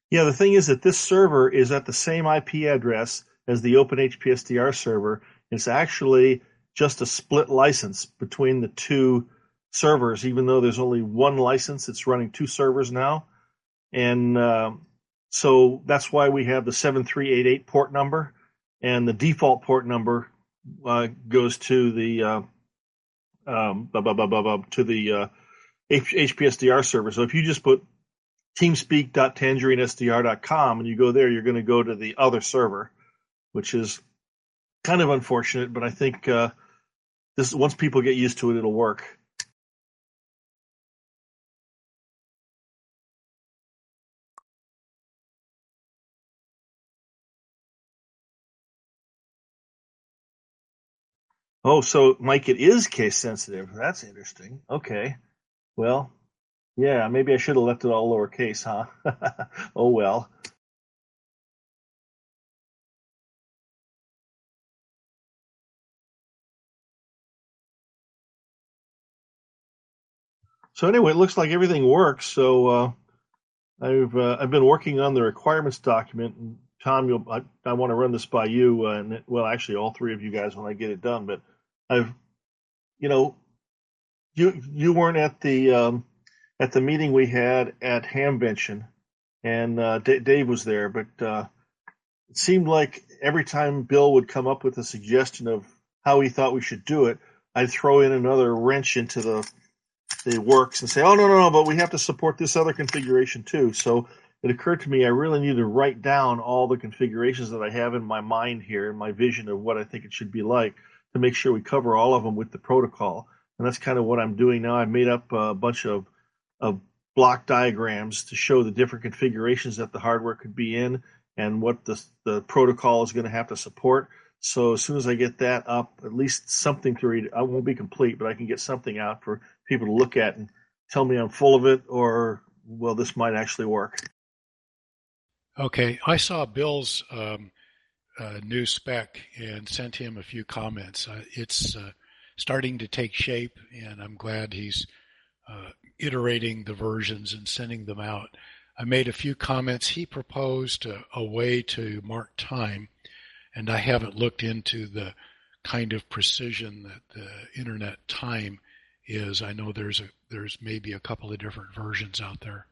Yeah, the thing is that this server is at the same IP address as the OpenHPSDR server. It's actually just a split license between the two servers, even though there's only one license. It's running two servers now. And so that's why we have the 7388 port number, and the default port number goes to the HPSDR server. So if you just put teamspeak.tangerinesdr.com and you go there, you're going to go to the other server, which is kind of unfortunate, but I think this once people get used to it, it'll work. Oh, so Mike, it is case sensitive. That's interesting. Okay. Well, yeah, maybe I should have left it all lowercase, huh? Oh well. So anyway, it looks like everything works. So I've been working on the requirements document, and Tom, I want to run this by you, and well, actually, all three of you guys when I get it done. But I've, you know, you weren't at the meeting we had at Hamvention, and Dave was there, but it seemed like every time Bill would come up with a suggestion of how he thought we should do it, I'd throw in another wrench into the works and say, oh, no, but we have to support this other configuration too. So it occurred to me I really need to write down all the configurations that I have in my mind here, and my vision of what I think it should be like, to make sure we cover all of them with the protocol. And that's kind of what I'm doing now. I made up a bunch of block diagrams to show the different configurations that the hardware could be in and what the protocol is going to have to support. So as soon as I get that up, at least something to read. I won't be complete, but I can get something out for people to look at and tell me I'm full of it, or, well, this might actually work. Okay, I saw Bill's new spec and sent him a few comments. It's starting to take shape, and I'm glad he's iterating the versions and sending them out. I made a few comments. He proposed a way to mark time, and I haven't looked into the kind of precision that the internet time is. I know there's maybe a couple of different versions out there.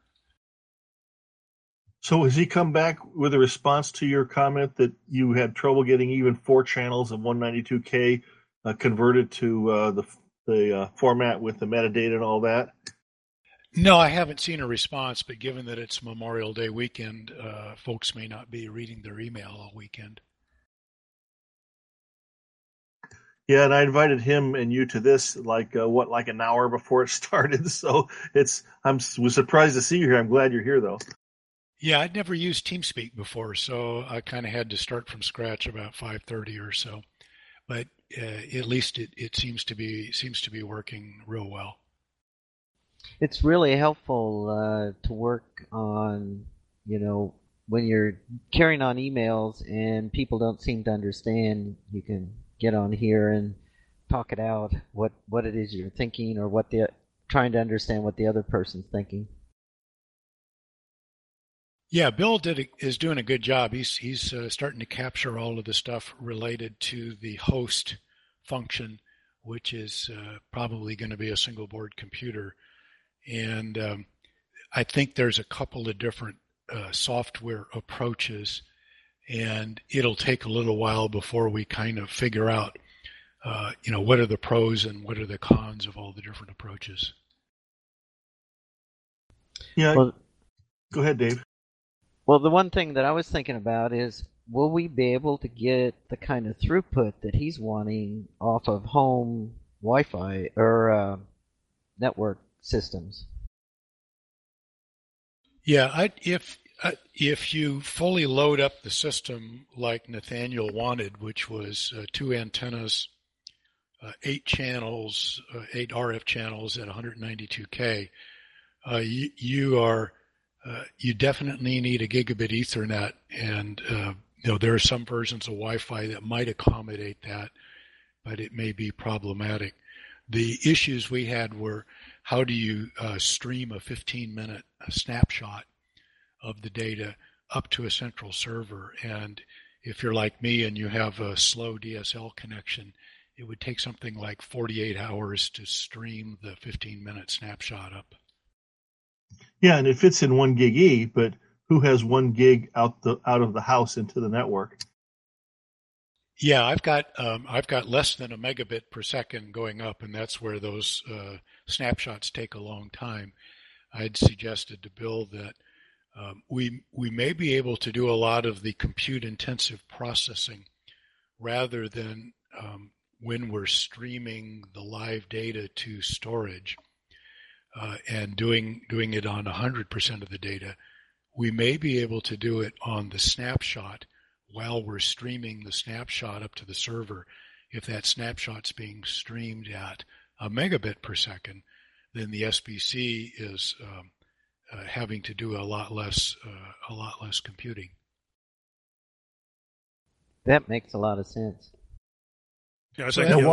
So has he come back with a response to your comment that you had trouble getting even 4 channels of 192K converted to the format with the metadata and all that? No, I haven't seen a response, but given that it's Memorial Day weekend, folks may not be reading their email all weekend. Yeah, and I invited him and you to this like an hour before it started. So was surprised to see you here. I'm glad you're here though. Yeah, I'd never used TeamSpeak before, so I kind of had to start from scratch about 5:30 or so. But at least it seems to be working real well. It's really helpful to work on, when you're carrying on emails and people don't seem to understand. You can get on here and talk it out, what it is you're thinking, or trying to understand what the other person's thinking. Yeah, Bill is doing a good job. He's starting to capture all of the stuff related to the host function, which is probably going to be a single board computer. And I think there's a couple of different software approaches, and it'll take a little while before we kind of figure out, what are the pros and what are the cons of all the different approaches. Yeah. Well, go ahead, Dave. Well, the one thing that I was thinking about is, will we be able to get the kind of throughput that he's wanting off of home Wi-Fi or network systems? Yeah, if you fully load up the system like Nathaniel wanted, which was 2 antennas, 8 channels, 8 RF channels at 192K, you definitely need a gigabit Ethernet, and there are some versions of Wi-Fi that might accommodate that, but it may be problematic. The issues we had were, how do you stream a 15-minute snapshot of the data up to a central server. And if you're like me and you have a slow DSL connection, it would take something like 48 hours to stream the 15-minute snapshot up. Yeah, and it fits in 1 gig E, but who has 1 gig out of the house into the network? Yeah, I've got less than a megabit per second going up, and that's where those snapshots take a long time. I'd suggested to Bill that we may be able to do a lot of the compute-intensive processing rather than when we're streaming the live data to storage and doing it on 100% of the data. We may be able to do it on the snapshot while we're streaming the snapshot up to the server. If that snapshot's being streamed at a megabit per second, then the SBC is having to do a lot less computing. That makes a lot of sense. Yeah,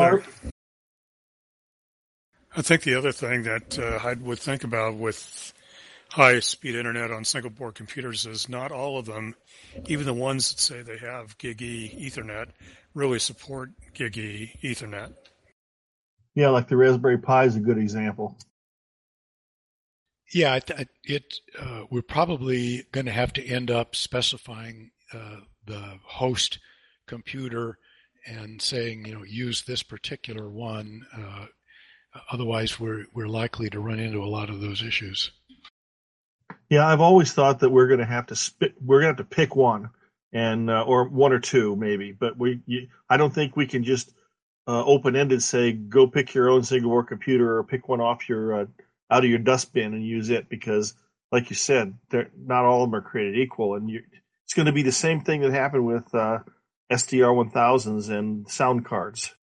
I think the other thing that I would think about with high-speed internet on single-board computers is not all of them, even the ones that say they have Gig-E Ethernet, really support Gig-E Ethernet. Yeah, like the Raspberry Pi is a good example. Yeah, we're probably going to have to end up specifying the host computer and saying, use this particular one. Otherwise, we're likely to run into a lot of those issues. Yeah, I've always thought that we're going to have to pick one, and or one or two maybe. But I don't think we can just open-ended say go pick your own single-board computer or pick one off your out of your dustbin and use it, because, like you said, not all of them are created equal, and it's going to be the same thing that happened with SDR1000s and sound cards.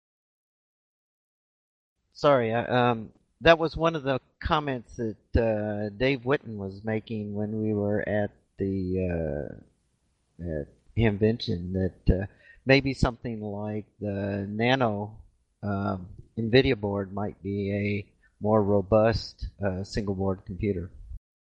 Sorry, that was one of the comments that Dave Witten was making when we were at the at Hamvention, that maybe something like the Nano NVIDIA board might be a more robust single-board computer.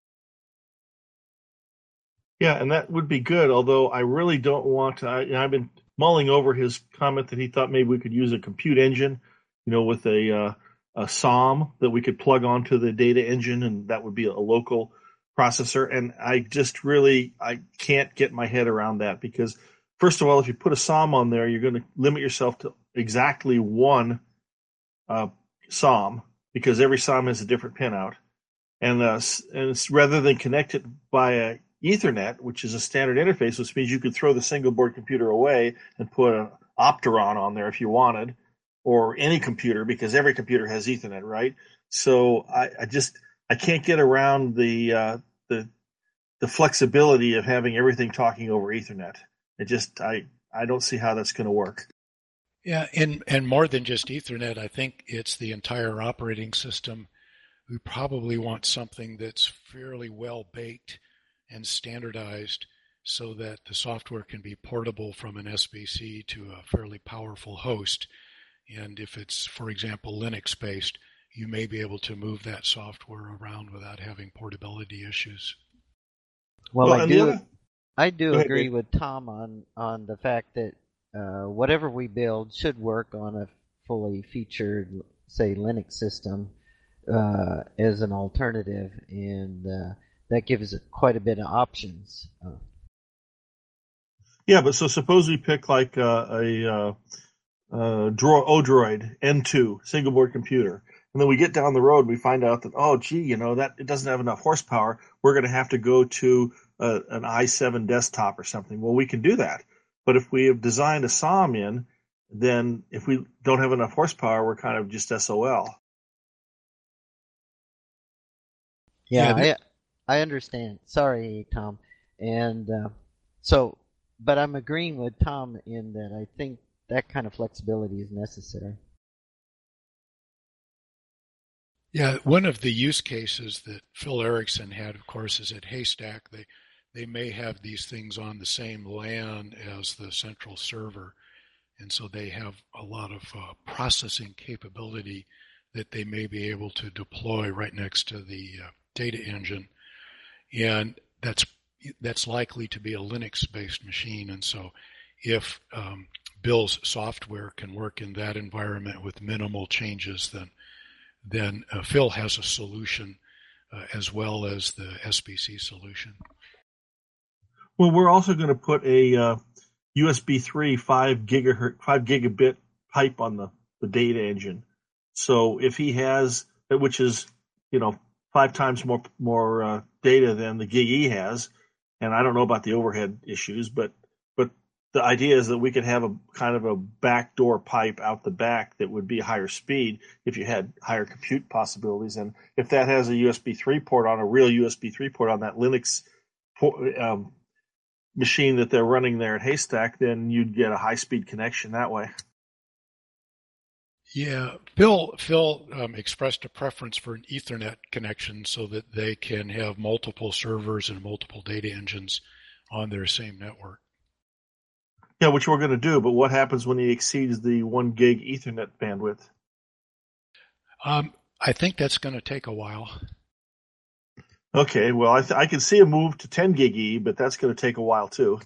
Yeah, and that would be good, although I really don't want to. I've been mulling over his comment that he thought maybe we could use a compute engine, with a SOM that we could plug onto the data engine, and that would be a local processor. And I can't get my head around that, because, first of all, if you put a SOM on there, you're going to limit yourself to exactly one SOM, because every SOM has a different pinout. And it's, rather than connect it via Ethernet, which is a standard interface, which means you could throw the single board computer away and put an Opteron on there if you wanted, or any computer, because every computer has Ethernet, right? So I can't get around the flexibility of having everything talking over Ethernet. I don't see how that's going to work. Yeah, and more than just Ethernet, I think it's the entire operating system. We probably want something that's fairly well baked and standardized so that the software can be portable from an SBC to a fairly powerful host. And if it's, for example, Linux-based, you may be able to move that software around without having portability issues. Well, I do agree with Tom on the fact that whatever we build should work on a fully featured, say, Linux system as an alternative, and that gives it quite a bit of options. Yeah, but so suppose we pick like a Odroid N2 single board computer, and then we get down the road and we find out that, that it doesn't have enough horsepower. We're going to have to go to an i7 desktop or something. Well, we can do that. But if we have designed a SOM in, then if we don't have enough horsepower, we're kind of just SOL. Yeah, I understand. Sorry, Tom. And but I'm agreeing with Tom in that I think that kind of flexibility is necessary. Yeah, one of the use cases that Phil Erickson had, of course, is at Haystack. They may have these things on the same LAN as the central server, and so they have a lot of processing capability that they may be able to deploy right next to the data engine. And that's that's likely to be a Linux-based machine. And so if Bill's software can work in that environment with minimal changes, then Phil has a solution as well as the SBC solution. Well, we're also going to put a USB 3 5 gigabit pipe on the data engine. So if he has, which is 5 times more data than the GigE has, and I don't know about the overhead issues, but the idea is that we could have a kind of a backdoor pipe out the back that would be higher speed if you had higher compute possibilities. And if that has a USB 3 port on, a real USB 3 port on that Linux machine that they're running there at Haystack, then you'd get a high-speed connection that way. Yeah, Phil expressed a preference for an Ethernet connection so that they can have multiple servers and multiple data engines on their same network. Yeah, which we're going to do, but what happens when he exceeds the 1 gig Ethernet bandwidth? I think that's going to take a while. Okay, well, I can see a move to 10 gig E, but that's going to take a while too.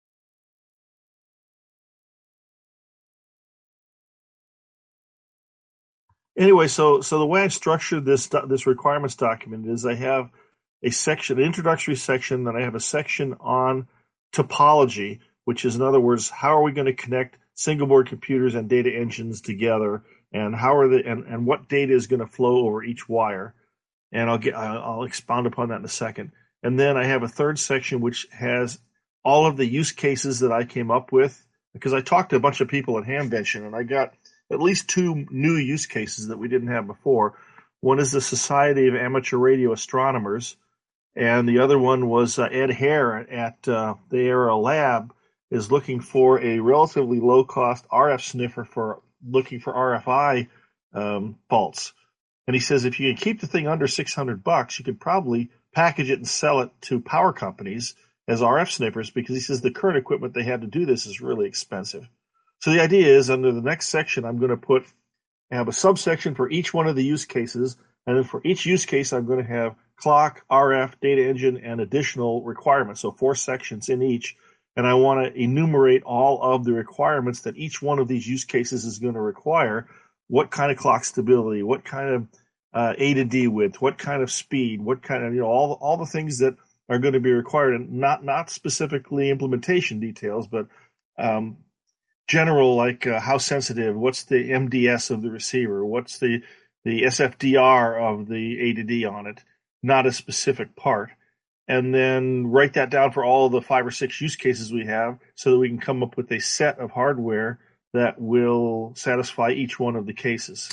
Anyway, so the way I structured this requirements document is I have a section, an introductory section, then I have a section on topology, which is, in other words, how are we going to connect single board computers and data engines together, and how are they, and what data is going to flow over each wire, and I'll expound upon that in a second. And then I have a third section which has all of the use cases that I came up with, because I talked to a bunch of people at Hamvention, and I got at least 2 new use cases that we didn't have before. One is the Society of Amateur Radio Astronomers, and the other one was Ed Hare at the Era Lab is looking for a relatively low-cost RF sniffer for looking for RFI faults. And he says if you can keep the thing under $600, you could probably package it and sell it to power companies as RF sniffers, because he says the current equipment they have to do this is really expensive. So the idea is, under the next section, I'm going to have a subsection for each one of the use cases, and then for each use case, I'm going to have clock, RF, data engine, and additional requirements, so 4 sections in each. And I want to enumerate all of the requirements that each one of these use cases is going to require. What kind of clock stability, what kind of A to D width, what kind of speed, what kind of, all the things that are going to be required, and not specifically implementation details, but general, like how sensitive, what's the MDS of the receiver, what's the SFDR of the A to D on it, not a specific part. And then write that down for all of the 5 or 6 use cases we have so that we can come up with a set of hardware that will satisfy each one of the cases.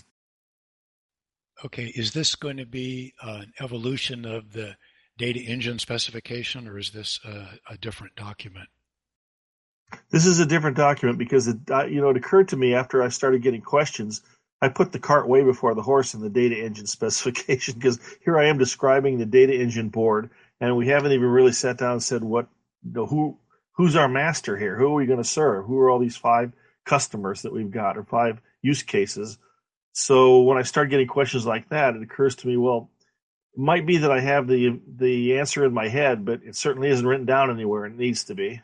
Okay, is this going to be an evolution of the data engine specification, or is this a different document? This is a different document because it occurred to me after I started getting questions, I put the cart way before the horse in the data engine specification, because here I am describing the data engine board, and we haven't even really sat down and said who's our master here? Who are we going to serve? Who are all these 5 customers that we've got, or 5 use cases? So when I start getting questions like that, it occurs to me, well, it might be that I have the answer in my head, but it certainly isn't written down anywhere. It needs to be.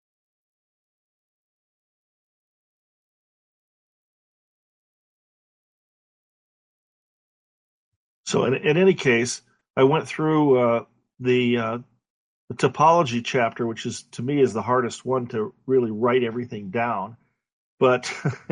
So in any case, I went through the topology chapter, which is, to me, is the hardest one to really write everything down. But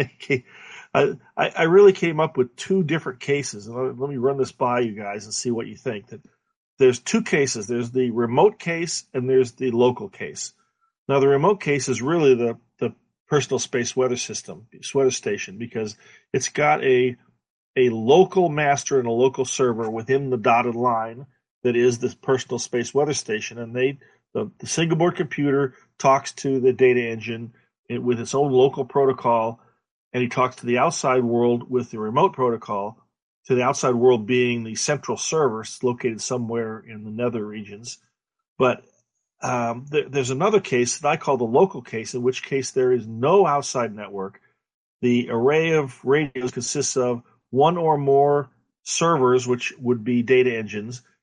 I really came up with 2 different cases. And let me run this by you guys and see what you think. That there's 2 cases. There's the remote case and there's the local case. Now, the remote case is really the personal space weather station, because it's got a local master and a local server within the dotted line that is the personal space weather station. And the single board computer talks to the data engine with its own local protocol, and he talks to the outside world with the remote protocol, to the outside world being the central server located somewhere in the nether regions. But there's another case that I call the local case, in which case there is no outside network. The array of radios consists of 1 or more servers, which would be data engines,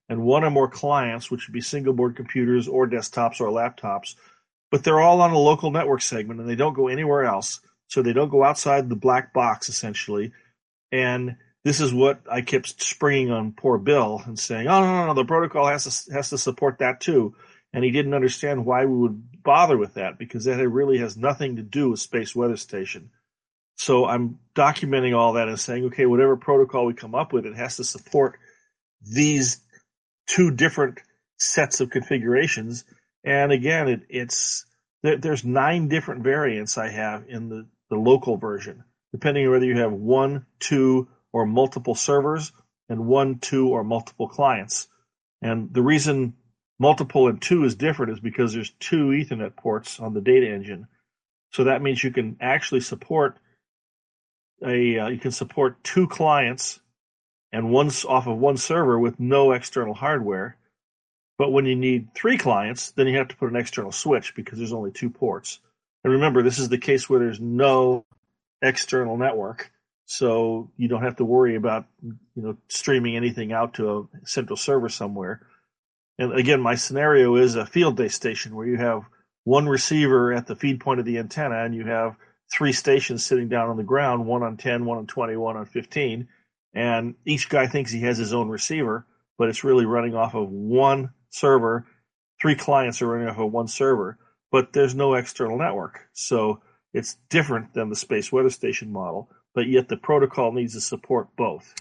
and one or more clients, which would be single board computers or desktops or laptops, but they're all on a local network segment and they don't go anywhere else. So they don't go outside the black box, essentially. And this is what I kept springing on poor Bill and saying, oh, no, the protocol has to support that too. And he didn't understand why we would bother with that, because that really has nothing to do with Space Weather Station. So I'm documenting all that and saying, okay, whatever protocol we come up with, it has to support these two different sets of configurations. And again, there's 9 different variants I have in the local version, depending on whether you have 1, 2, or multiple servers, and 1, 2, or multiple clients. And the reason multiple and 2 is different is because there's 2 Ethernet ports on the data engine. So that means you can actually support you can support 2 clients and one's off of 1 server with no external hardware. But when you need 3 clients, then you have to put an external switch because there's only 2 ports. And remember, this is the case where there's no external network, so you don't have to worry about streaming anything out to a central server somewhere. And again, my scenario is a field-based station where you have 1 receiver at the feed point of the antenna, and you have 3 stations sitting down on the ground, 1 on 10, 1 on 20, 1 on 15, and each guy thinks he has his own receiver, but it's really running off of 1 server. 3 clients are running off of 1 server, but there's no external network. So it's different than the Space Weather Station model, but yet the protocol needs to support both.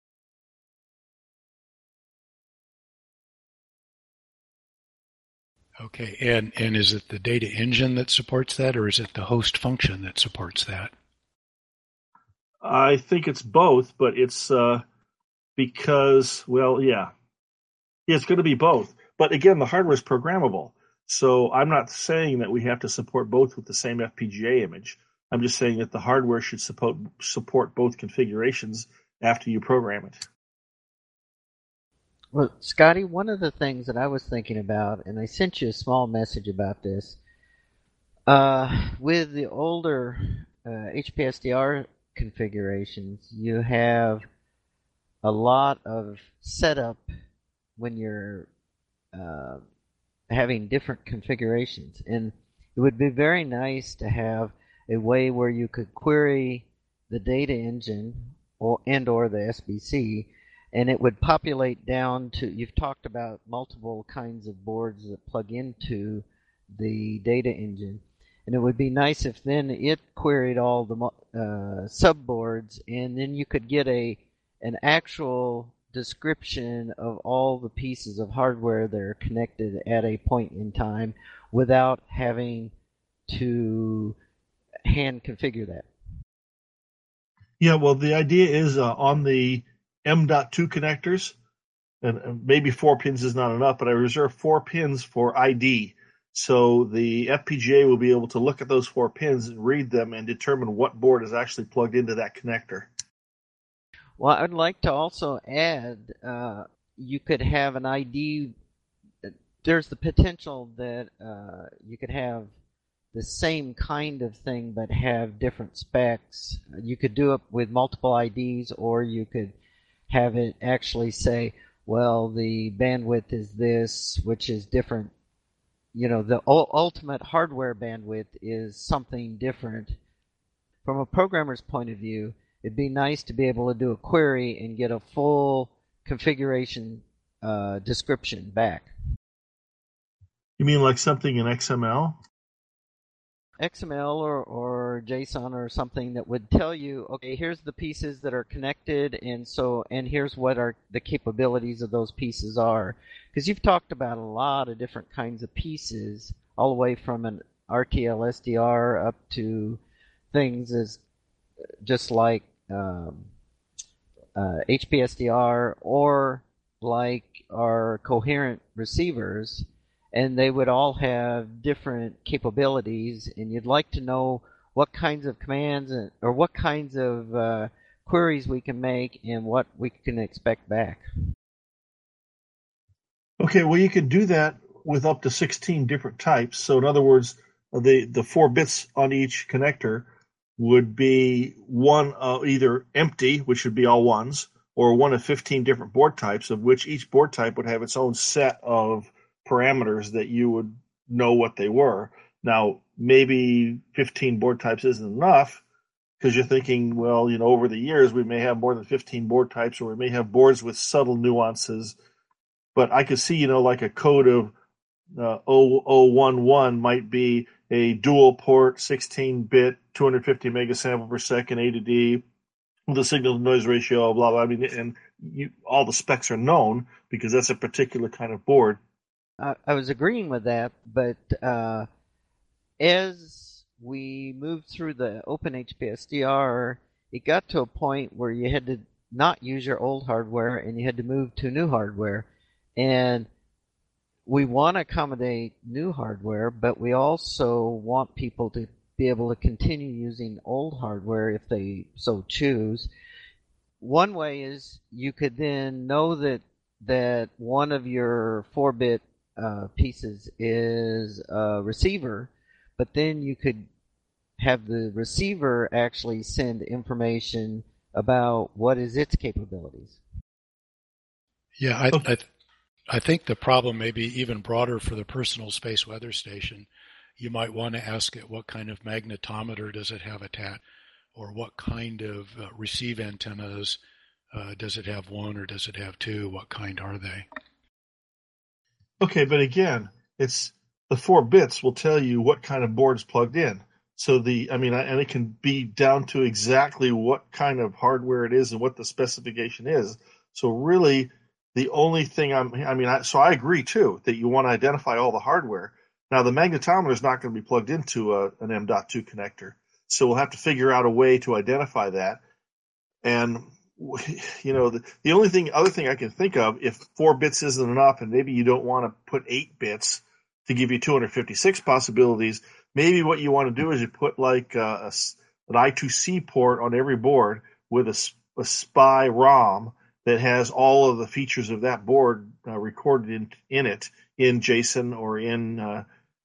Okay, and is it the data engine that supports that, or is it the host function that supports that? I think it's both, but it's because, it's going to be both. But again, the hardware is programmable. So I'm not saying that we have to support both with the same FPGA image. I'm just saying that the hardware should support both configurations after you program it. Well, Scotty, one of the things that I was thinking about, and I sent you a small message about this, with the older HPSDR configurations, you have a lot of setup when you're having different configurations. And it would be very nice to have a way where you could query the data engine or the SBC, and it would populate down to, you've talked about multiple kinds of boards that plug into the data engine. And it would be nice if then it queried all the subboards, and then you could get an actual description of all the pieces of hardware that are connected at a point in time without having to hand configure that. Yeah, well, the idea is on the M.2 connectors, and maybe 4 pins is not enough, but I reserve 4 pins for ID. So the FPGA will be able to look at those 4 pins and read them and determine what board is actually plugged into that connector. Well, I'd like to also add, you could have an ID. There's the potential that you could have the same kind of thing but have different specs. You could do it with multiple IDs, or you could have it actually say, well, the bandwidth is this, which is different. The ultimate hardware bandwidth is something different. From a programmer's point of view, it'd be nice to be able to do a query and get a full configuration description back. You mean like something in XML? XML or JSON or something that would tell you, okay, here's the pieces that are connected, and here's what the capabilities of those pieces are. Because you've talked about a lot of different kinds of pieces, all the way from an RTL SDR up to things as just like HPSDR or like our coherent receivers. And they would all have different capabilities, and you'd like to know what kinds of commands or what kinds of queries we can make and what we can expect back. Okay, well, you could do that with up to 16 different types. So in other words, the 4 bits on each connector would be one either empty, which would be all ones, or one of 15 different board types, of which each board type would have its own set of parameters that you would know what they were. Now, maybe 15 board types isn't enough because you're thinking, well, over the years we may have more than 15 board types, or we may have boards with subtle nuances. But I could see, like a code of 0011 might be a dual port, 16-bit, 250 megasample per second A to D, with a signal to noise ratio, blah, blah. I mean, and all the specs are known because that's a particular kind of board. I was agreeing with that, but as we moved through the OpenHPSDR, it got to a point where you had to not use your old hardware and you had to move to new hardware. And we want to accommodate new hardware, but we also want people to be able to continue using old hardware if they so choose. One way is you could then know that one of your 4-bit pieces is a receiver, but then you could have the receiver actually send information about what is its capabilities. Yeah, I think the problem may be even broader for the personal space weather station. You might want to ask it what kind of magnetometer does it have attached, or what kind of receive antennas. Does it have one or does it have two? What kind are they? Okay, but again, it's the 4 bits will tell you what kind of board is plugged in. So and it can be down to exactly what kind of hardware it is and what the specification is. So really, the only thing so I agree too that you want to identify all the hardware. Now the magnetometer is not going to be plugged into an M.2 connector, so we'll have to figure out a way to identify that. And the only other thing I can think of, if 4 bits isn't enough, and maybe you don't want to put 8 bits to give you 256 possibilities, maybe what you want to do is you put like an I2C port on every board with a SPI ROM that has all of the features of that board recorded in it in JSON or in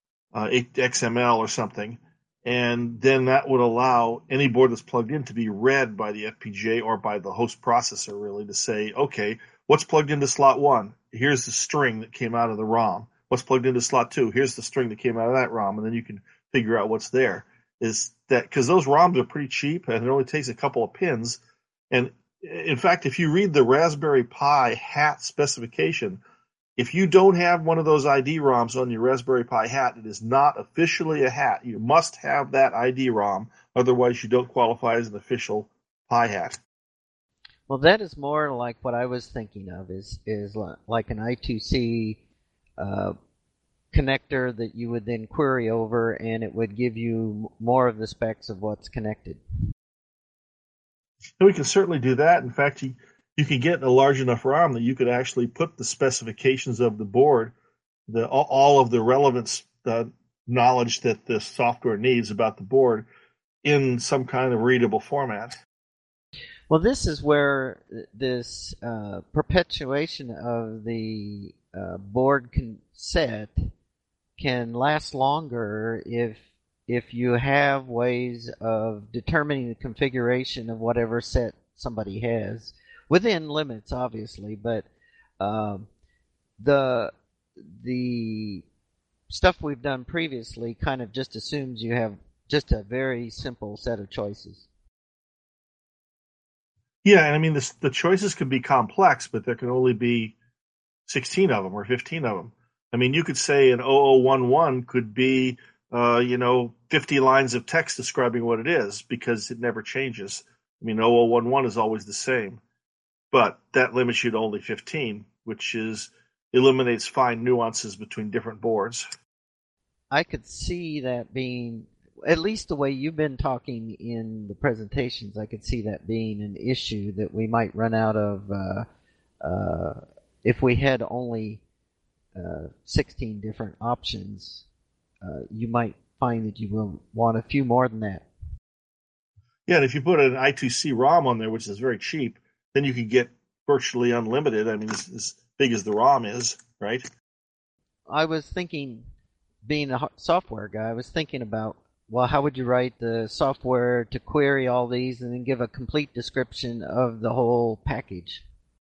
XML or something. And then that would allow any board that's plugged in to be read by the FPGA or by the host processor, really, to say, okay, what's plugged into slot 1? Here's the string that came out of the ROM. What's plugged into slot 2? Here's the string that came out of that ROM. And then you can figure out what's there. Is that because those ROMs are pretty cheap and it only takes a couple of pins. And in fact, if you read the Raspberry Pi hat specification, if you don't have one of those ID ROMs on your Raspberry Pi hat, it is not officially a hat. You must have that ID ROM, otherwise you don't qualify as an official Pi hat. Well, that is more like what I was thinking of, is like an I2C connector that you would then query over, and it would give you more of the specs of what's connected. And we can certainly do that. In fact, you can get a large enough ROM that you could actually put the specifications of the board, all of the relevant knowledge that the software needs about the board, in some kind of readable format. Well, this is where this perpetuation of the board set can last longer if you have ways of determining the configuration of whatever set somebody has. Within limits, obviously, but the stuff we've done previously kind of just assumes you have just a very simple set of choices. Yeah, and the choices can be complex, but there can only be 16 of them or 15 of them. You could say an 0011 could be 50 lines of text describing what it is, because it never changes. 0011 is always the same. But that limits you to only 15, which eliminates fine nuances between different boards. I could see that being, at least the way you've been talking in the presentations, I could see that being an issue that we might run out of if we had only 16 different options. You might find that you will want a few more than that. Yeah, and if you put an I2C ROM on there, which is very cheap, then you could get virtually unlimited. As big as the ROM is, right? I was thinking, being a software guy, I was thinking about well, how would you write the software to query all these and then give a complete description of the whole package?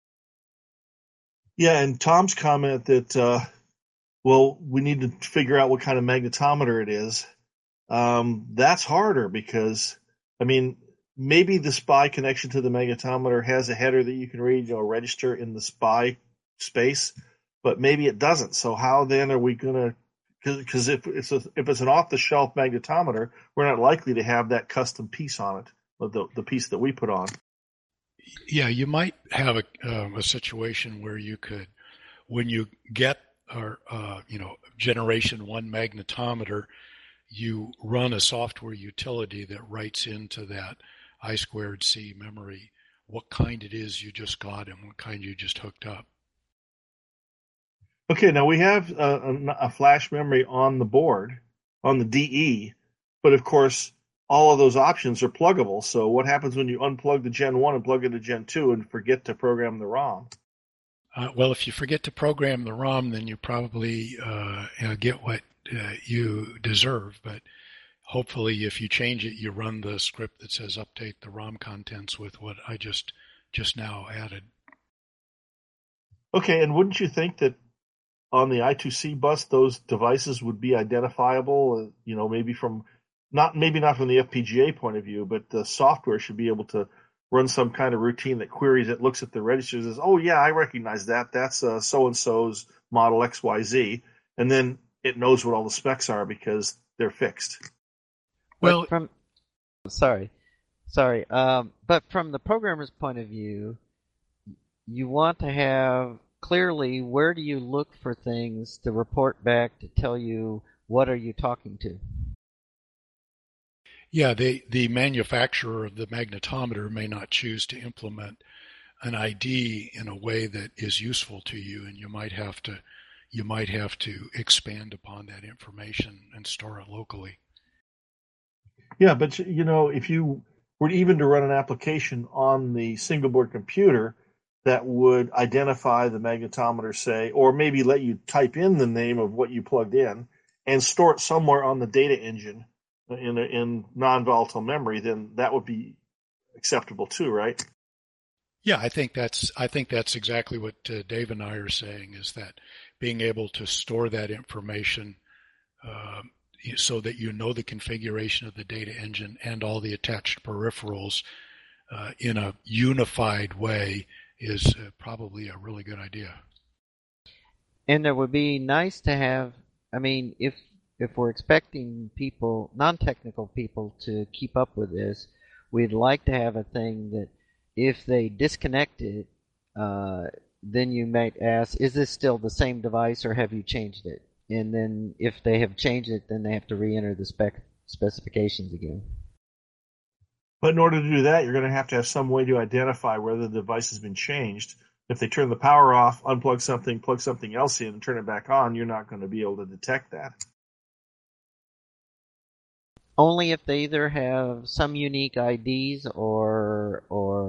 Yeah, and Tom's comment that well, we need to figure out what kind of magnetometer it is. That's harder because, I mean, maybe the SPI connection to the magnetometer has a header that you can read, a register in the SPI space, but maybe it doesn't. So how then are we going to? Because if it's an off-the-shelf magnetometer, we're not likely to have that custom piece on it, the piece that we put on. Yeah, you might have a situation where you could, when you get generation 1 magnetometer, you run a software utility that writes into that I2C memory what kind it is you just got and what kind you just hooked up. Okay, now we have a flash memory on the board, on the DE, but of course, all of those options are pluggable. So what happens when you unplug the Gen 1 and plug it to Gen 2 and forget to program the ROM? Well, if you forget to program the ROM, then you probably get what you deserve. But hopefully, if you change it, you run the script that says update the ROM contents with what I just now added. Okay, and wouldn't you think that on the I2C bus, those devices would be identifiable? Maybe not from the FPGA point of view, but the software should be able to run some kind of routine that queries it, looks at the registers, says, "Oh yeah, I recognize that. That's so and so's model XYZ," and then it knows what all the specs are because they're fixed. Well, sorry, but from the programmer's point of view, you want to have clearly where do you look for things to report back to tell you what are you talking to. Yeah, the manufacturer of the magnetometer may not choose to implement an ID in a way that is useful to you, and you might have to expand upon that information and store it locally. Yeah, but if you were even to run an application on the single board computer that would identify the magnetometer, say, or maybe let you type in the name of what you plugged in and store it somewhere on the data engine in non-volatile memory, then that would be acceptable too, right? Yeah, I think that's exactly what Dave and I are saying, is that being able to store that information so that you know the configuration of the data engine and all the attached peripherals in a unified way is probably a really good idea. And it would be nice to have, if we're expecting people, non-technical people, to keep up with this, we'd like to have a thing that if they disconnect it, then you might ask, is this still the same device or have you changed it? And then if they have changed it, then they have to re-enter the specifications again. But in order to do that, you're going to have some way to identify whether the device has been changed. If they turn the power off, unplug something, plug something else in, and turn it back on, you're not going to be able to detect that. Only if they either have some unique IDs or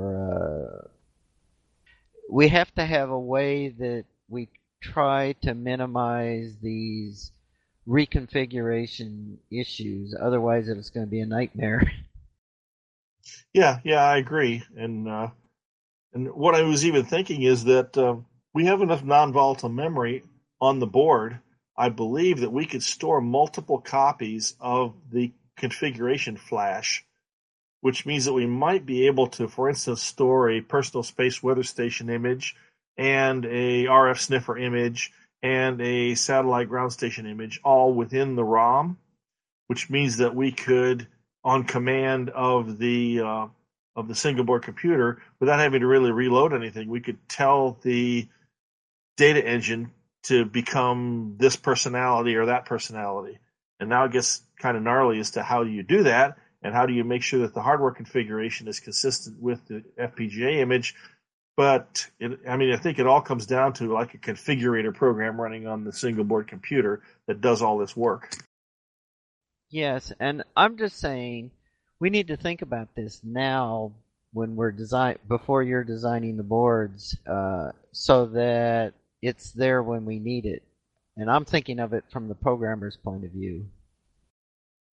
we have to have a way that we try to minimize these reconfiguration issues. Otherwise, it's going to be a nightmare. Yeah, I agree. And what I was even thinking is that we have enough non-volatile memory on the board, I believe, that we could store multiple copies of the configuration flash, which means that we might be able to, for instance, store a personal space weather station image and a RF sniffer image and a satellite ground station image all within the ROM, which means that we could, on command of the single board computer, without having to really reload anything, we could tell the data engine to become this personality or that personality. And now it gets kind of gnarly as to how do you do that, and how do you make sure that the hardware configuration is consistent with the FPGA image. But I think it all comes down to like a configurator program running on the single board computer that does all this work. Yes, and I'm just saying we need to think about this now when we're before you're designing the boards, so that it's there when we need it. And I'm thinking of it from the programmer's point of view.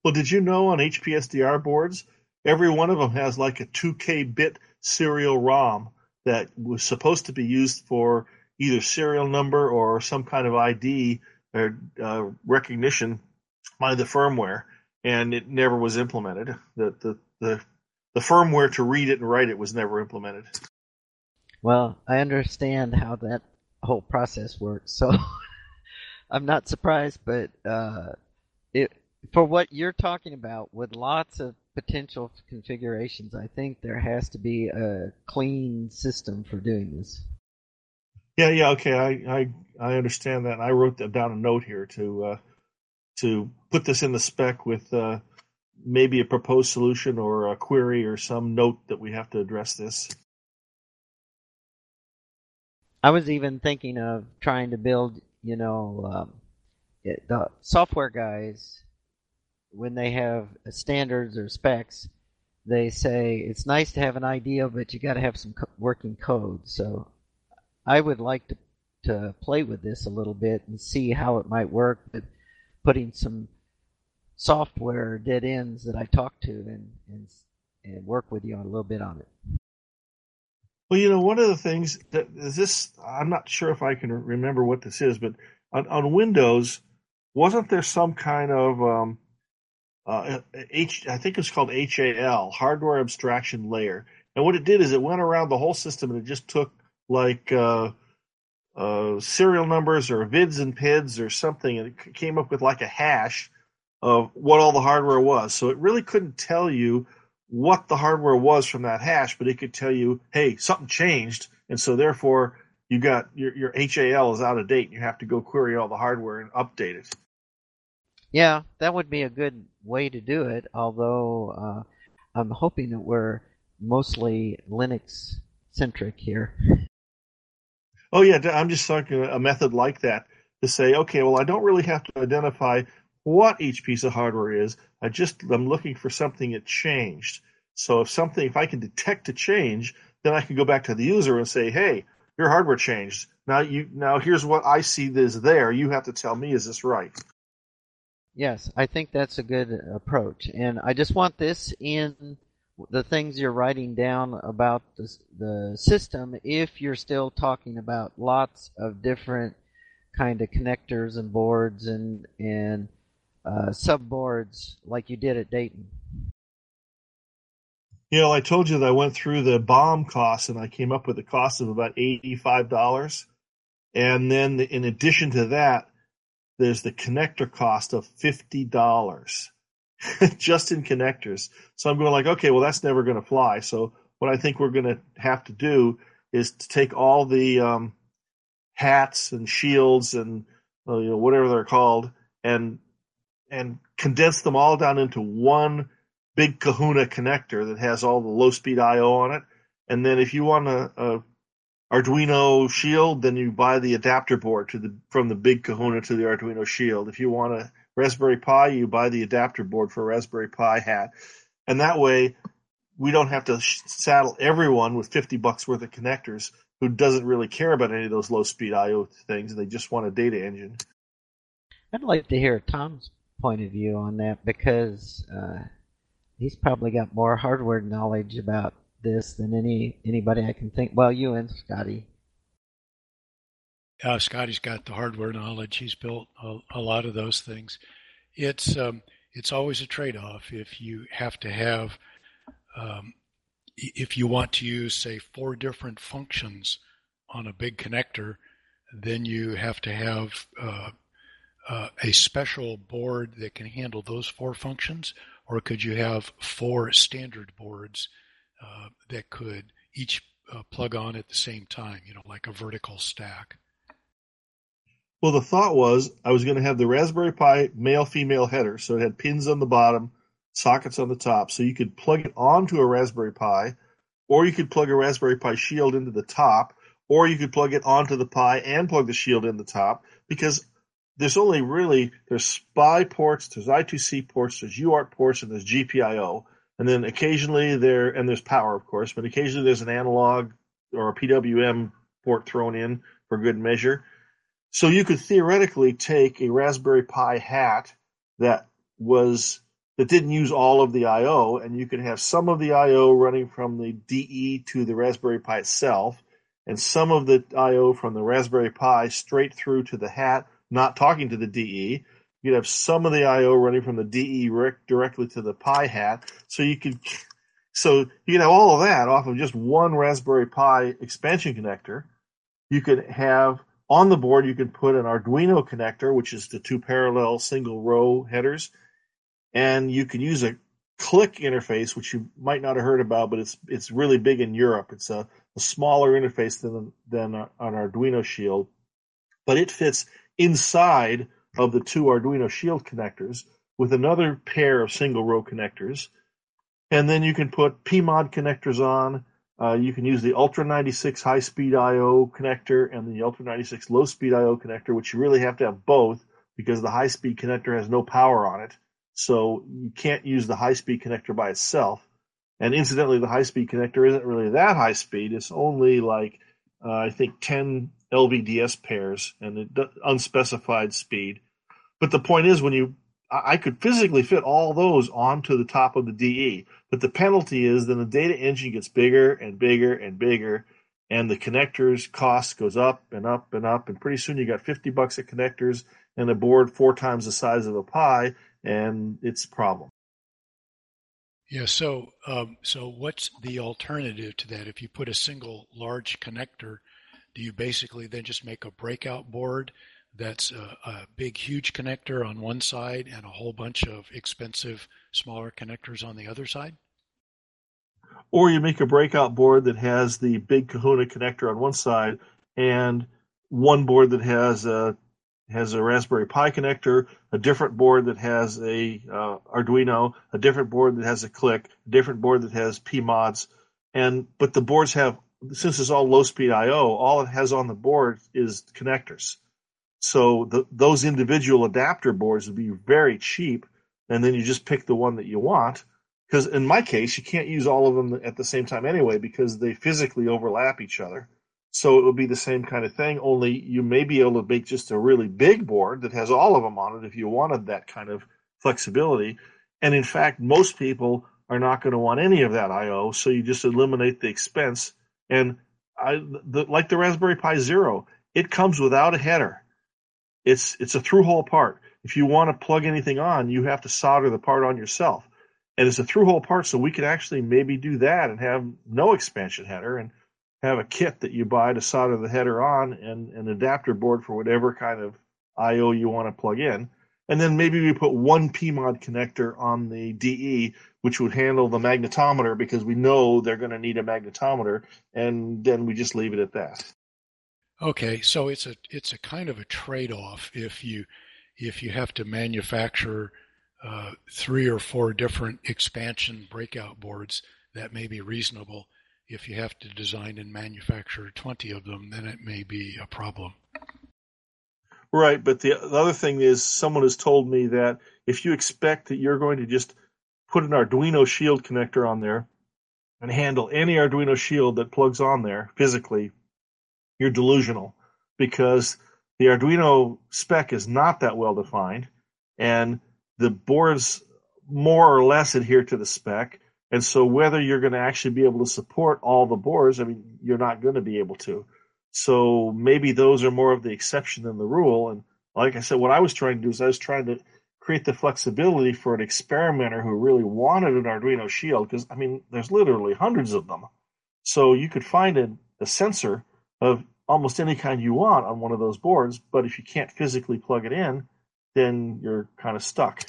Well, did you know on HPSDR boards, every one of them has like a 2K bit serial ROM that was supposed to be used for either serial number or some kind of ID or recognition by the firmware, and it never was implemented. The firmware to read it and write it was never implemented. Well, I understand how that whole process works, so I'm not surprised, but for what you're talking about, with lots of potential configurations, I think there has to be a clean system for doing this. Yeah, okay, I understand that. And I wrote down a note here to put this in the spec with maybe a proposed solution or a query or some note that we have to address this. I was even thinking of trying to build, the software guys, when they have standards or specs, they say it's nice to have an idea, but you got to have some working code. So I would like to play with this a little bit and see how it might work, but putting some software dead ends that I talk to and work with you a little bit on it. Well, one of the things that is this, I'm not sure if I can remember what this is, but on Windows, wasn't there some kind of I think it's called HAL, Hardware Abstraction Layer. And what it did is it went around the whole system and it just took like serial numbers or vids and PIDs or something, and it came up with like a hash of what all the hardware was. So it really couldn't tell you what the hardware was from that hash, but it could tell you, hey, something changed, and so therefore you got your HAL is out of date, and you have to go query all the hardware and update it. Yeah, that would be a good way to do it, although I'm hoping that we're mostly Linux-centric here. Oh, yeah, I'm just talking a method like that to say, okay, well, I don't really have to identify what each piece of hardware is. I'm looking for something that changed. So if I can detect a change, then I can go back to the user and say, hey, your hardware changed. Now here's what I see is there. You have to tell me, is this right? Yes, I think that's a good approach. And I just want this in the things you're writing down about the system if you're still talking about lots of different kind of connectors and boards and subboards like you did at Dayton. I told you that I went through the BOM costs and I came up with a cost of about $85. And then in addition to that, there's the connector cost of $50 just in connectors. So I'm going like, okay, well, that's never going to fly. So what I think we're going to have to do is to take all the hats and shields and whatever they're called and condense them all down into one big kahuna connector that has all the low-speed I/O on it. And then if you want a Arduino Shield, then you buy the adapter board from the big kahuna to the Arduino Shield. If you want a Raspberry Pi, you buy the adapter board for a Raspberry Pi hat. And that way, we don't have to saddle everyone with $50 worth of connectors who doesn't really care about any of those low-speed I/O things. They just want a data engine. I'd like to hear Tom's point of view on that because he's probably got more hardware knowledge about this than anybody I can think. Well, you and Scotty. Scotty's got the hardware knowledge. He's built a lot of those things. It's always a trade-off. If you have to have, if you want to use, say, 4 different functions on a big connector, then you have to have a special board that can handle those 4 functions, or could you have 4 standard boards that could each plug on at the same time, like a vertical stack? Well, the thought was I was going to have the Raspberry Pi male-female header, so it had pins on the bottom, sockets on the top, so you could plug it onto a Raspberry Pi, or you could plug a Raspberry Pi Shield into the top, or you could plug it onto the Pi and plug the Shield in the top, because there's SPI ports, there's I2C ports, there's UART ports, and there's GPIO. And then occasionally there's power, of course, but occasionally there's an analog or a PWM port thrown in for good measure. So you could theoretically take a Raspberry Pi hat that that didn't use all of the I/O, and you could have some of the I/O running from the DE to the Raspberry Pi itself, and some of the I/O from the Raspberry Pi straight through to the hat, not talking to the DE. You'd have some of the I/O running from the DE directly to the Pi hat, so you could have all of that off of just one Raspberry Pi expansion connector. You could have on the board, you could put an Arduino connector, which is the two parallel single row headers, and you can use a click interface, which you might not have heard about, but it's really big in Europe. It's a smaller interface than an Arduino Shield, but it fits inside of the two Arduino Shield connectors with another pair of single row connectors. And then you can put PMOD connectors on. You can use the Ultra 96 high-speed I/O connector and the Ultra 96 low-speed I/O connector, which you really have to have both because the high-speed connector has no power on it. So you can't use the high-speed connector by itself. And incidentally, the high-speed connector isn't really that high speed. It's only like, I think, 10 LVDS pairs and unspecified speed. But the point is, I could physically fit all those onto the top of the DE. But the penalty is then the data engine gets bigger and bigger and bigger, and the connectors cost goes up and up and up. And pretty soon you got $50 of connectors and a board 4 times the size of a Pi, and it's a problem. Yeah. So what's the alternative to that? If you put a single large connector, do you basically then just make a breakout board that's a big, huge connector on one side and a whole bunch of expensive, smaller connectors on the other side? Or you make a breakout board that has the big Kahuna connector on one side and one board that has a Raspberry Pi connector, a different board that has a Arduino, a different board that has a click, a different board that has PMODs. But the boards have, since it's all low-speed I/O, all it has on the board is connectors. So those individual adapter boards would be very cheap, and then you just pick the one that you want. Because in my case, you can't use all of them at the same time anyway because they physically overlap each other. So it would be the same kind of thing, only you may be able to make just a really big board that has all of them on it if you wanted that kind of flexibility. And in fact, most people are not going to want any of that I/O, so you just eliminate the expense. And like the Raspberry Pi Zero, it comes without a header. It's a through-hole part. If you want to plug anything on, you have to solder the part on yourself. And it's a through-hole part, so we could actually maybe do that and have no expansion header and have a kit that you buy to solder the header on and an adapter board for whatever kind of I/O you want to plug in. And then maybe we put one PMOD connector on the DE, which would handle the magnetometer because we know they're going to need a magnetometer, and then we just leave it at that. Okay, so it's a kind of a trade-off if you have to manufacture 3 or 4 different expansion breakout boards, that may be reasonable. If you have to design and manufacture 20 of them, then it may be a problem. Right, but the other thing is someone has told me that if you expect that you're going to just put an Arduino Shield connector on there and handle any Arduino Shield that plugs on there physically, you're delusional because the Arduino spec is not that well defined and the boards more or less adhere to the spec. And so whether you're going to actually be able to support all the boards, I mean, you're not going to be able to. So maybe those are more of the exception than the rule. And like I said, what I was trying to do is I was trying to create the flexibility for an experimenter who really wanted an Arduino Shield because, I mean, there's literally hundreds of them. So you could find a sensor of almost any kind you want on one of those boards, but if you can't physically plug it in, then you're kind of stuck.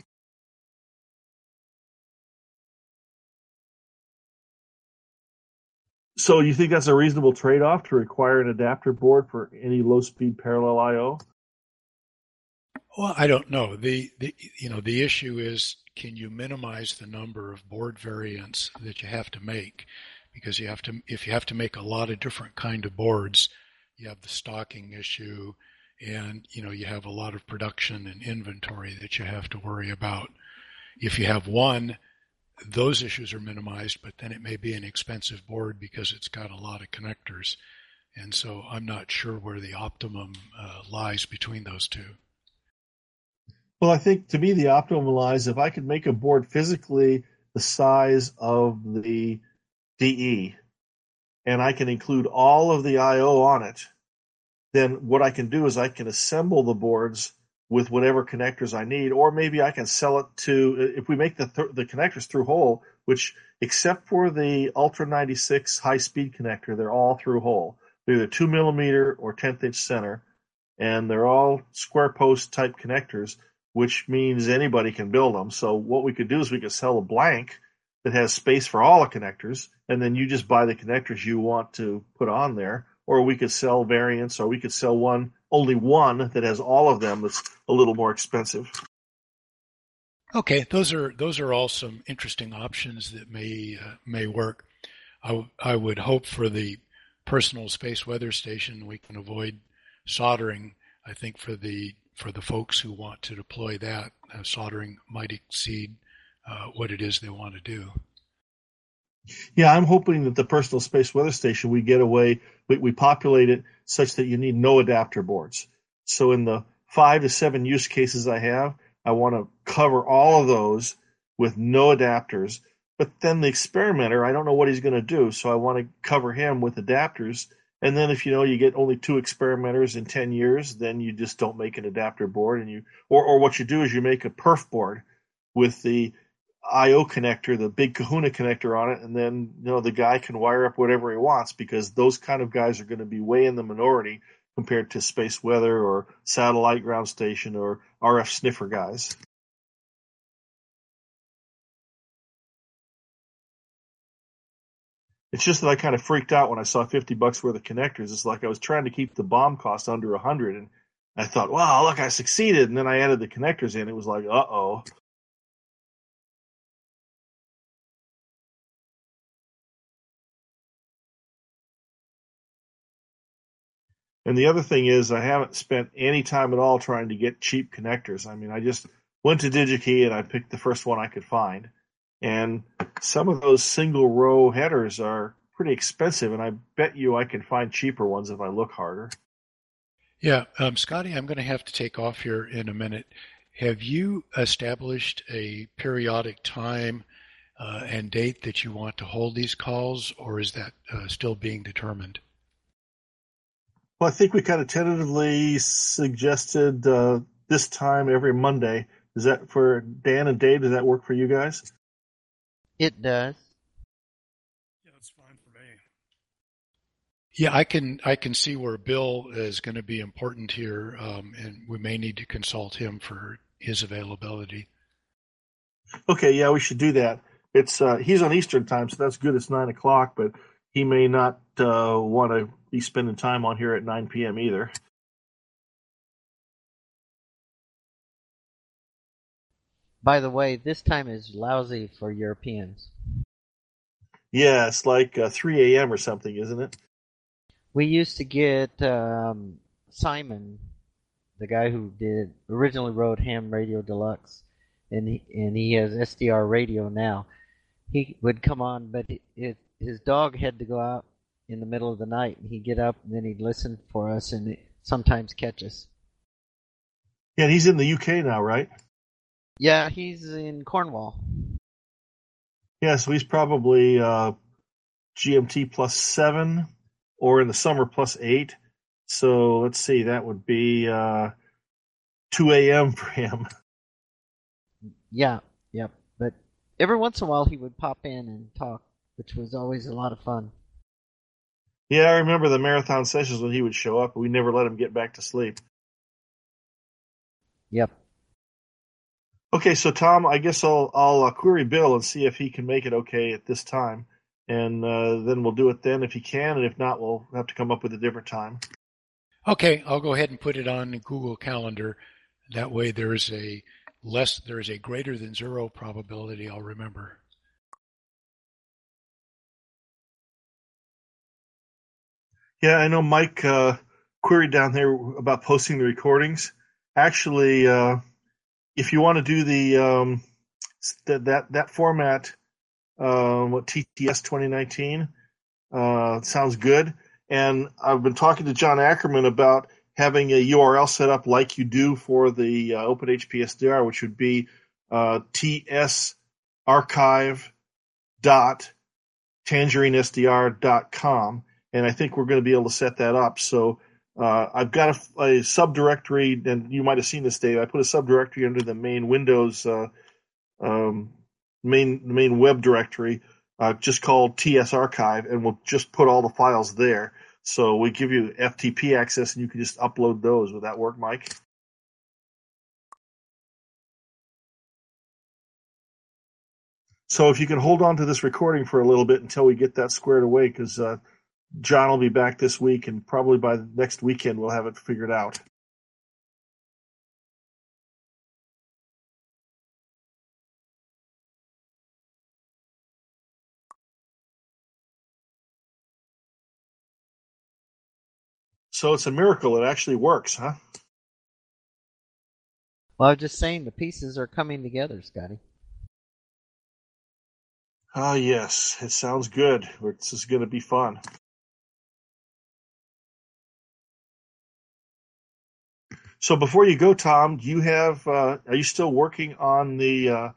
So you think that's a reasonable trade-off to require an adapter board for any low-speed parallel I/O? Well, I don't know. The issue is, can you minimize the number of board variants that you have to make? Because if you have to make a lot of different kind of boards, you have the stocking issue, and you have a lot of production and inventory that you have to worry about. If you have one, those issues are minimized, but then it may be an expensive board because it's got a lot of connectors. And so I'm not sure where the optimum lies between those two. Well, I think to me the optimum lies if I could make a board physically the size of the DE, and I can include all of the I/O on it, then what I can do is I can assemble the boards with whatever connectors I need, or maybe I can sell it to, if we make the connectors through hole, which except for the Ultra 96 high-speed connector, they're all through hole. They're either 2 millimeter or 10th inch center, and they're all square post type connectors, which means anybody can build them. So what we could do is we could sell a blank that has space for all the connectors, and then you just buy the connectors you want to put on there. Or we could sell variants, or we could sell only one that has all of them that's a little more expensive. Okay, those are all some interesting options that may work. I would hope for the personal space weather station we can avoid soldering. I think for the folks who want to deploy that, soldering might exceed what it is they want to do. Yeah, I'm hoping that the personal space weather station, we populate it such that you need no adapter boards. So in the 5 to 7 use cases I have, I want to cover all of those with no adapters. But then the experimenter, I don't know what he's going to do, so I want to cover him with adapters. And then if you get only 2 experimenters in 10 years, then you just don't make an adapter board, and or what you do is you make a perf board with the I/O connector, the big Kahuna connector on it, and then the guy can wire up whatever he wants, because those kind of guys are going to be way in the minority compared to space weather or satellite ground station or RF sniffer guys. It's just that I kind of freaked out when I saw $50 worth of connectors. It's like I was trying to keep the BOM cost under 100, and I thought, wow, look, I succeeded. And then I added the connectors in. It was like, uh-oh. And the other thing is I haven't spent any time at all trying to get cheap connectors. I mean, I just went to DigiKey and I picked the first one I could find. And some of those single row headers are pretty expensive, and I bet you I can find cheaper ones if I look harder. Yeah, Scotty, I'm going to have to take off here in a minute. Have you established a periodic time and date that you want to hold these calls, or is that still being determined? Well, I think we kind of tentatively suggested this time every Monday. Is that for Dan and Dave? Does that work for you guys? It does. Yeah, that's fine for me. Yeah, I can see where Bill is going to be important here, and we may need to consult him for his availability. Okay, yeah, we should do that. It's he's on Eastern time, so that's good. It's 9:00, but he may not want to be spending time on here at 9 p.m. either. By the way, this time is lousy for Europeans. Yeah, it's like 3 a.m. or something, isn't it? We used to get Simon, the guy who originally wrote Ham Radio Deluxe, and he has SDR Radio now. He would come on, but his dog had to go out in the middle of the night, and he'd get up and then he'd listen for us and sometimes catch us. Yeah, he's in the UK now, right? Yeah, he's in Cornwall. Yeah, so he's probably GMT +7, or in the summer +8. So let's see, that would be 2 a.m. for him. Yeah, yep. But every once in a while he would pop in and talk, which was always a lot of fun. Yeah, I remember the marathon sessions when he would show up, but we never let him get back to sleep. Yep. Okay, so Tom, I guess I'll query Bill and see if he can make it okay at this time, and then we'll do it then if he can, and if not, we'll have to come up with a different time. Okay, I'll go ahead and put it on the Google Calendar. That way, there is a greater than 0 probability I'll remember. Yeah, I know Mike queried down there about posting the recordings. Actually, if you want to do the that format, TTS 2019 sounds good. And I've been talking to John Ackerman about having a URL set up like you do for the OpenHPSDR, which would be tsarchive.tangerinesdr.com, and I think we're going to be able to set that up. So I've got a subdirectory, and you might have seen this, Dave. I put a subdirectory under the main Windows main web directory, just called tsarchive, and we'll just put all the files there. So we give you FTP access, and you can just upload those. Would that work, Mike? So if you can hold on to this recording for a little bit until we get that squared away, because John will be back this week, and probably by the next weekend we'll have it figured out. So it's a miracle. It actually works, huh? Well, I was just saying the pieces are coming together, Scotty. Ah, yes. It sounds good. This is going to be fun. So before you go, Tom, do you have? Are you still working on the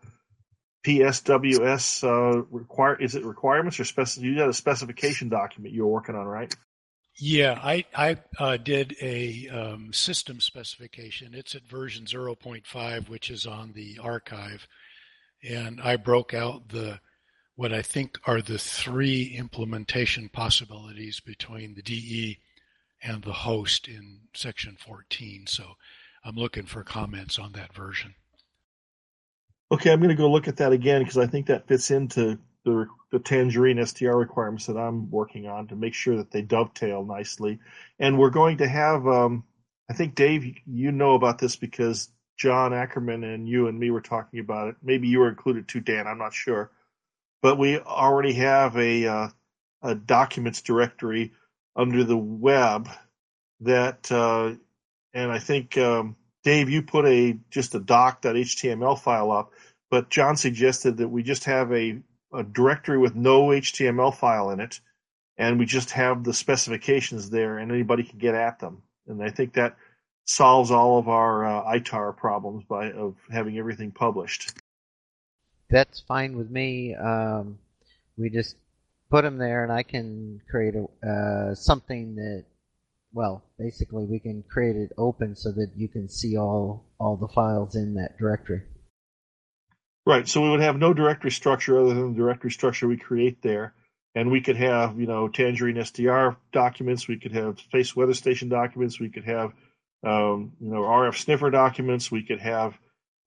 PSWS Is it requirements or you had a specification document you were working on, right? Yeah, I did a system specification. It's at version 0.5, which is on the archive, and I broke out what I think are the 3 implementation possibilities between the DE and the host in section 14. So I'm looking for comments on that version. Okay, I'm going to go look at that again because I think that fits into the Tangerine STR requirements that I'm working on to make sure that they dovetail nicely. And we're going to have, I think, Dave, you know about this because John Ackerman and you and me were talking about it. Maybe you were included too, Dan, I'm not sure. But we already have a documents directory under the web that, and I think, Dave, you put just a doc.html file up, but John suggested that we just have a directory with no HTML file in it, and we just have the specifications there, and anybody can get at them. And I think that solves all of our ITAR problems of having everything published. That's fine with me. We just put them there, and I can create something that, well, basically we can create it open so that you can see all the files in that directory. Right, so we would have no directory structure other than the directory structure we create there. And we could have, Tangerine SDR documents. We could have Space Weather Station documents. We could have, RF sniffer documents. We could have,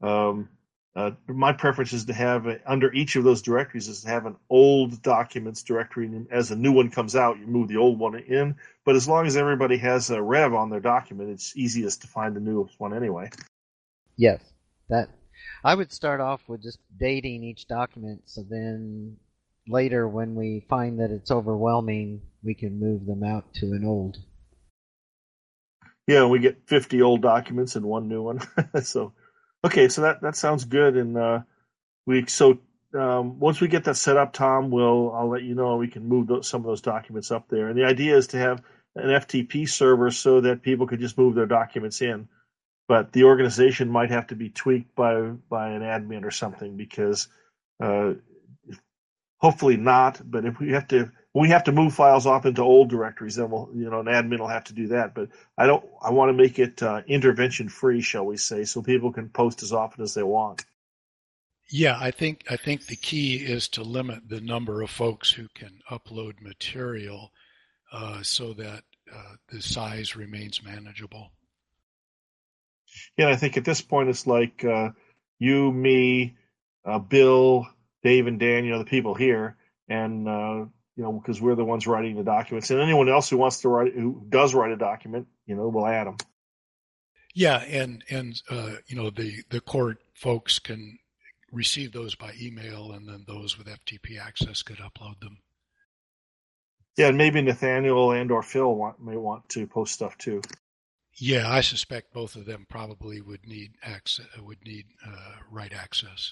my preference is to have, under each of those directories, is to have an old documents directory. And as a new one comes out, you move the old one in. But as long as everybody has a rev on their document, it's easiest to find the newest one anyway. Yes, I would start off with just dating each document, so then later when we find that it's overwhelming, we can move them out to an old. Yeah, we get 50 old documents and one new one. So that sounds good. And once we get that set up, Tom, I'll let you know. We can move some of those documents up there. And the idea is to have an FTP server so that people could just move their documents in. But the organization might have to be tweaked by an admin or something because hopefully not. But if we have to move files off into old directories, then an admin will have to do that. But I want to make it intervention free, shall we say, so people can post as often as they want. Yeah, I think the key is to limit the number of folks who can upload material so that the size remains manageable. Yeah, I think at this point it's like you, me, Bill, Dave, and Dan, the people here, and because we're the ones writing the documents, and anyone else who does write a document, we'll add them. Yeah, and the court folks can receive those by email, and then those with FTP access could upload them. Yeah, and maybe Nathaniel and or Phil may want to post stuff too. Yeah, I suspect both of them probably would need write access.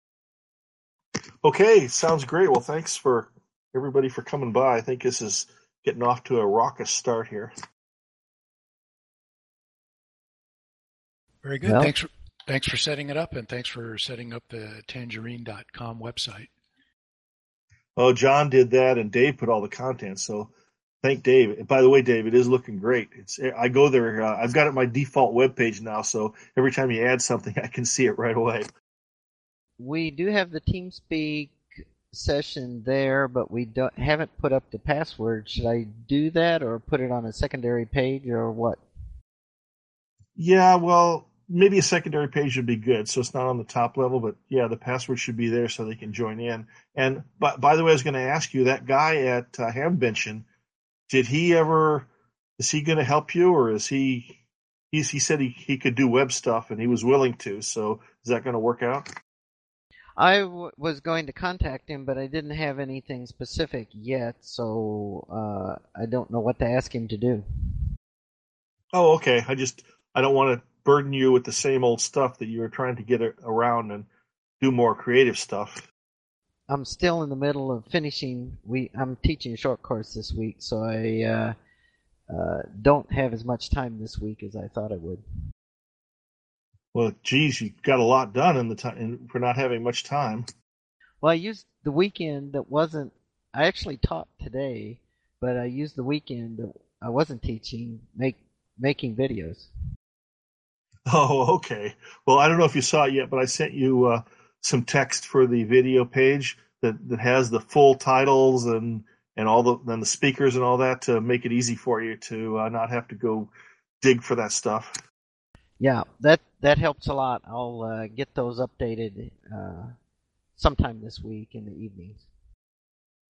Okay, sounds great. Well, thanks for everybody for coming by. I think this is getting off to a raucous start here. Very good. Well, Thanks for setting it up, and thanks for setting up the tangerine.com website. Oh, John did that, and Dave put all the content. So thank Dave. And by the way, Dave, it is looking great. I go there. I've got it my default web page now, so every time you add something, I can see it right away. we do have the TeamSpeak session there, but we haven't put up the password. Should I do that or put it on a secondary page or what? Yeah, well, maybe a secondary page would be good, so it's not on the top level. But yeah, the password should be there so they can join in. And by the way, I was going to ask you, that guy at Hamvention, is he going to help you, or is he? He said he could do web stuff and he was willing to. So is that going to work out? I was going to contact him, but I didn't have anything specific yet, so I don't know what to ask him to do. Oh, okay. I don't want to burden you with the same old stuff that you were trying to get around and do more creative stuff. I'm still in the middle of finishing. I'm teaching a short course this week, so I don't have as much time this week as I thought I would. Well, geez, you got a lot done in the time for not having much time. Well, I used the weekend that wasn't. I actually taught today, but I used the weekend that I wasn't teaching, making videos. Oh, okay. Well, I don't know if you saw it yet, but I sent you some text for the video page that has the full titles and all the speakers and all that to make it easy for you to not have to go dig for that stuff. Yeah, that helps a lot. I'll get those updated sometime this week in the evenings.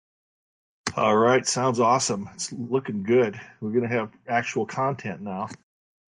All right, sounds awesome. It's looking good. We're going to have actual content now.